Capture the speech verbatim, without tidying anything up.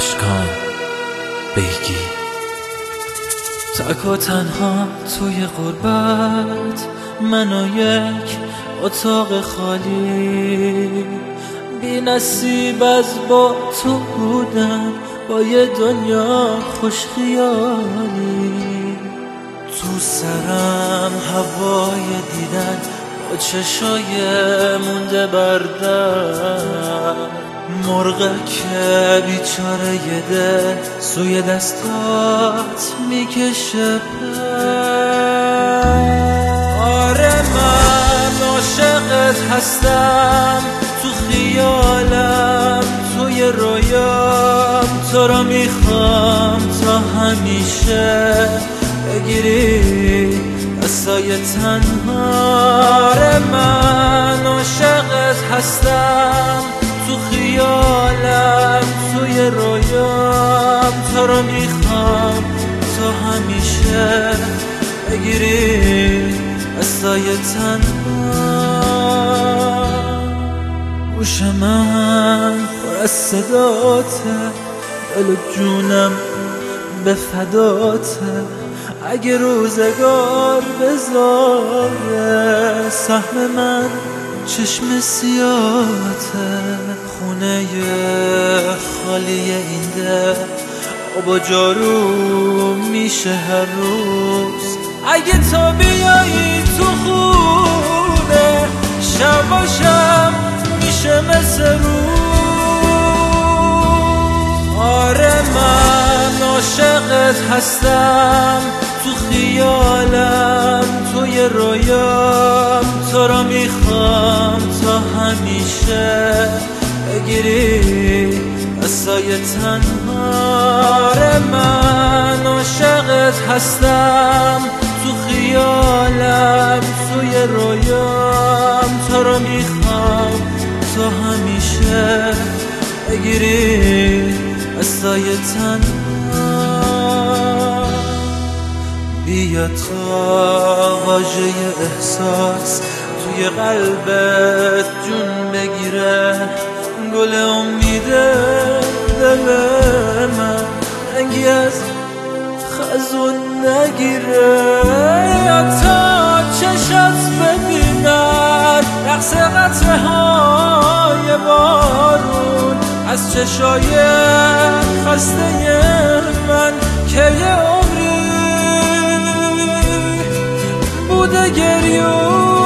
اشکان بیگی. تک و تنها توی غربت، من و یک اتاق خالی، بی نصیب از با تو بودم، با یه دنیا خوش خیالی. تو سرم هوای دیدن با چشای مونده بردن، مرغه که بیچاره یه دل سوی دستات میکشه پر. آره من عاشقت هستم، تو خیالم توی رویام، تو را میخوام تا همیشه بگیری دستای تنها. آره من عاشقت هستم، تو خیالم توی رویام، تو رو میخوام تا همیشه بگیری دستای تنها. گوش من پر از صداته، دل و جونم به فداته. اگه روزگار بذاره سهم من چشم سیاته، خونه خالی این دل آب و جارو میشه هر روز. اگه تا بیایی تو خونه شباشم میشه مثل روز. آره من عاشقت هستم، تو خیالم توی رویام، تو را میخوام تا همیشه بگیری دستای تنها. آره من عاشقت هستم، تو خیالم توی رویام، تو را میخوام تا همیشه بگیری دستای تنها. بیا تا واژه احساس توی قلبت جون بگیره، گل امید دل من رنگی از خزون نگیره. یا تا چشت ببینن رقص قطره های بارون از چشای خسته من، که یه عمری بوده گریون